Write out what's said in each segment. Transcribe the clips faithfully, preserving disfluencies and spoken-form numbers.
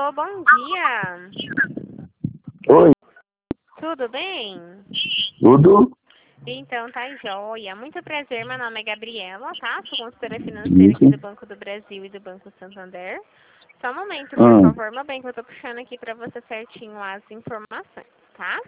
Alô, bom dia. Oi, Tudo bem? tudo? Então, tá joia. Muito prazer, meu nome é Gabriela, tá? Sou consultora financeira aqui Isso. do Banco do Brasil e do Banco Santander. Só um momento, por Hum. favor, meu bem, que eu tô puxando aqui pra você certinho as informações, tá?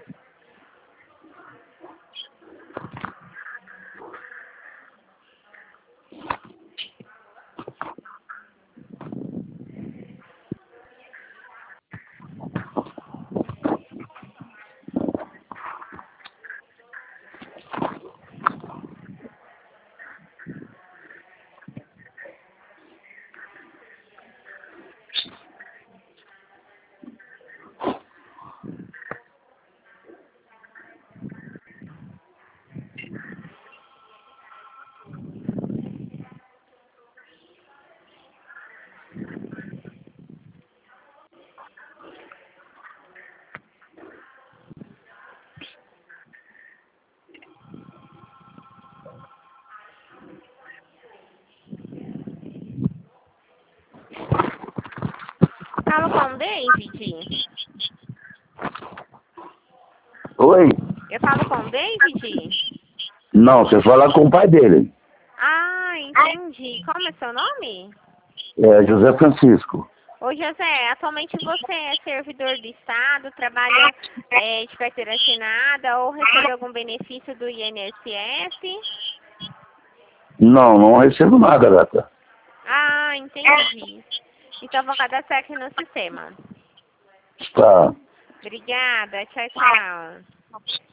Falo com o David? Oi? Eu falo com o David? Não, você fala com o pai dele. Ah, entendi. Como é seu nome? É José Francisco. Ô, José, atualmente você é servidor do Estado, trabalha é, de carteira assinada ou recebe algum benefício do I N S S? Não, não recebo nada, gata. Ah, entendi. Então vou cadastrar aqui no sistema. Tá. Obrigada, tchau, tchau.